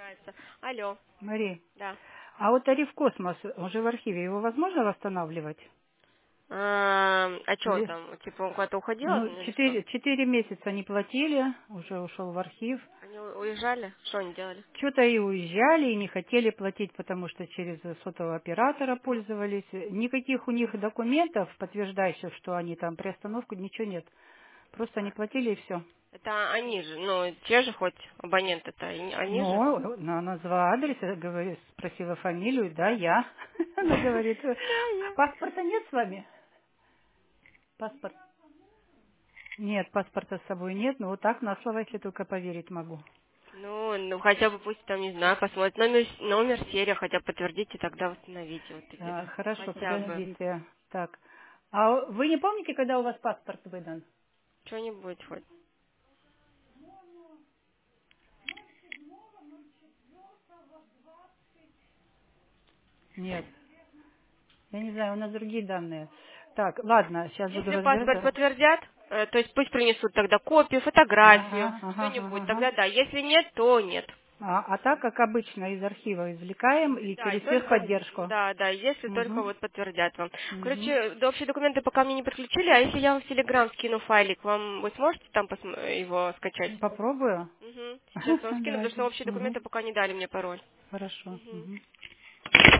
Нравится. Алло. Мари, Да. а вот тариф «Космос», он же в архиве, его возможно восстанавливать? Что он Или, там? Типа он куда-то уходил ну, или что? четыре месяца не платили, уже ушел в архив. Они уезжали? Что они делали? Что-то и уезжали, и не хотели платить, потому что через сотового оператора пользовались. Никаких у них документов, подтверждающих, что они там приостановку, ничего нет. Просто не платили и все. Это они же, ну, те же хоть абоненты-то, они же. Ну, она назвала адрес, говорит, спросила фамилию, да, я. Она говорит, Да, я. паспорта нет с вами? Паспорт. Нет, паспорта с собой нет, но вот так на слово, если только поверить могу. Ну, хотя бы пусть там, не знаю, посмотрят номер серия, хотя подтвердите, тогда восстановите вот эти. Хорошо, Хотя бы. подождите. Так. А вы не помните, когда у вас паспорт выдан? Что-нибудь хоть. Нет. Я не знаю, у нас другие данные. Так, ладно, сейчас буду Если паспорт разбираться. подтвердят, то есть пусть принесут тогда копию, фотографию, Ага, ага, что-нибудь, ага, тогда ага. да. Если нет, то нет. А так, как обычно, из архива извлекаем и Да, и через только, техподдержку. да, если только Угу, вот подтвердят вам. угу. Короче, да, общие документы пока мне не подключили, а если я вам в Телеграм скину файлик, вы сможете там его скачать? Попробую. Угу. Сейчас вам скину, потому что Давайте. общие Угу. документы пока не дали мне пароль. Хорошо. Угу. Угу.